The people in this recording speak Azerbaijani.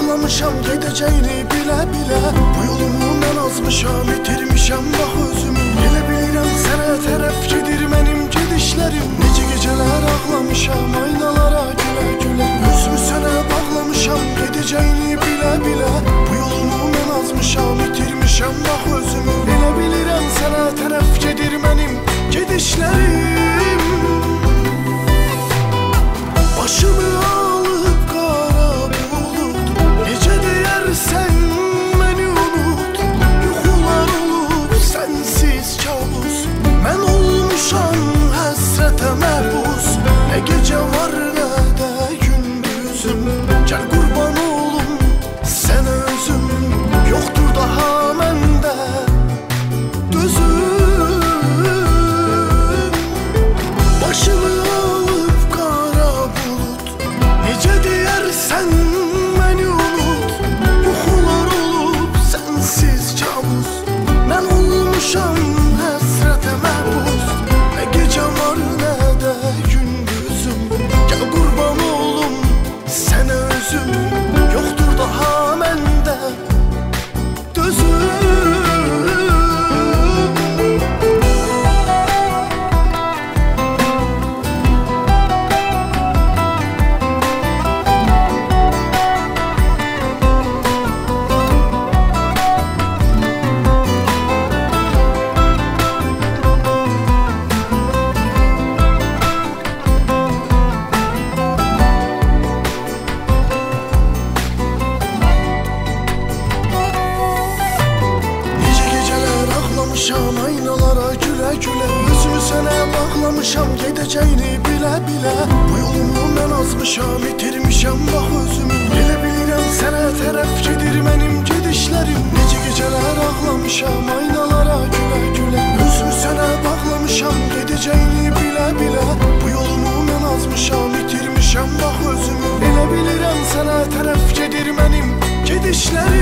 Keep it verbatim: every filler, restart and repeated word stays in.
ağlamışam gedəcəyini bilə-bilə. Bu yolumu mən azmışam, itirmişəm bax özümü. Elə bilirəm sənə tərəf gedir mənim gedişlərim. Necə gecələr ağlamışam aynalara gülə-gülə. Özümü sənə bağlamışam gedəcəyini bilə-bilə. Bu yolumu mən azmışam, itirmişəm bax özümü. Elə bilirəm sənə tərəf gedir mənim gedişlərim. Başımı alıp qara bulut, necə deyərsən məni unut. Yuxular olub sənsiz kabus, mən olmuşam həsrətə məhbus. Nə gecə var nə də gündüzüm, gəl qurban olum sənə özüm. Yoxdur daha məndə dözüm. Başımı alıp qara bulut, necə deyərsən məni unut. Yuxular olub sənsiz kabus, mən olmuşam həsrətə məhbus. Nə gecə var nə də gündüzüm, gəl qurban olum sənə özüm. Yoxdur daha məndə dözüm. Ağlamışam aynalara gülə-gülə. Özümü sənə bağlamışam gedəcəyini bilə-bilə. Bu yolumu mən azmışam, itirmişəm bax özümü. Elə bilirəm sənə tərəf gedir mənim gedişlərim. Necə gecələr ağlamışam aynalara gülə-gülə. Özümü sənə bağlamışam gedəcəyini bilə-bilə. Bu yolumu mən azmışam, itirmişəm bax özümü. Elə bilirəm sənə tərəf gedir mənim gedişlərim.